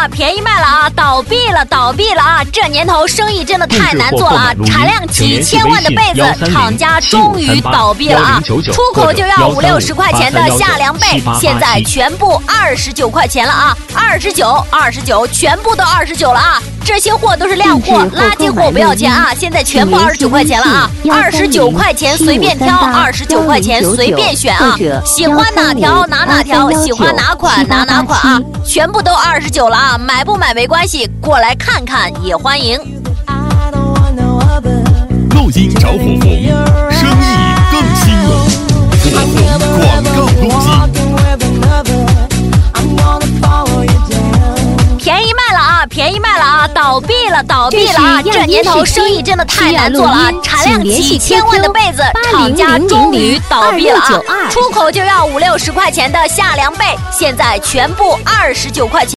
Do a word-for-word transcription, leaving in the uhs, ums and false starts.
啊，便宜卖了啊，倒闭了，倒闭了啊！这年头生意真的太难做了啊，产量几千万的被子，厂家终于倒闭了啊！出口就要五六十块钱的夏凉被，现在全部二十九块钱了啊！二十九，二十九，全部都二十九了啊！这些货都是量货，垃圾货不要钱啊！现在全部二十九块钱了啊！二十九块钱随便挑，二十九块钱随便选啊！喜欢哪条拿哪条，喜欢哪款拿哪款啊！全部都二十九了啊！买不买没关系，过来看看也欢迎。 录音找火红，生意更兴隆。火红广告攻击。 便宜卖了啊！便宜卖了啊！倒闭了，倒闭了啊！这年头生意真的太难做了啊！产量几千万的被子，厂家终于倒闭了啊！出口就要五六十块钱的夏凉被，现在全部二十九块钱。